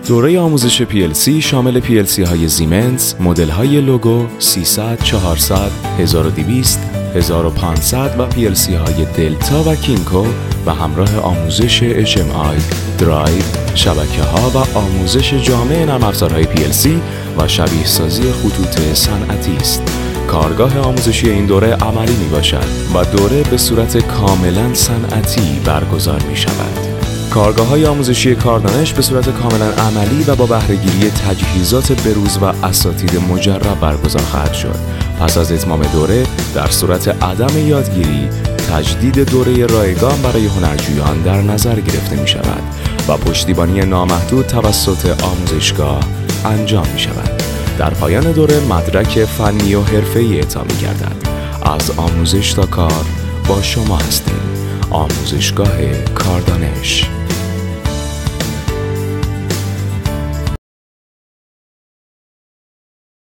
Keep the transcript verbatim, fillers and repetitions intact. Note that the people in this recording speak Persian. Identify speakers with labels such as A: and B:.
A: دوره آموزش پی ال سی شامل پی ال سی های زیمنس، مدل های لوگو سیصد، چهارصد، هزار و دویست، هزار و پانصد و پی ال سی های دلتا و کینکو و همراه آموزش اچ ام آی، درایو، شبکه ها و آموزش جامع نرم افزارهای پی ال سی و شبیه سازی خطوط صنعتی است. کارگاه آموزشی این دوره عملی می باشد و دوره به صورت کاملا صنعتی برگزار می شود. کارگاه‌های آموزشی کاردانش به صورت کاملا عملی و با بهره‌گیری تجهیزات بروز و اساتید مجرب برگزار خواهد شد. پس از اتمام دوره در صورت عدم یادگیری، تجدید دوره رایگان برای هنرجویان در نظر گرفته می شود و پشتیبانی نامحدود توسط آموزشگاه انجام می شود. در پایان دوره مدرک فنی و حرفه‌ای اعطا می گردد. از آموزش تا کار با شما هستیم. آموزشگاه کاردانش.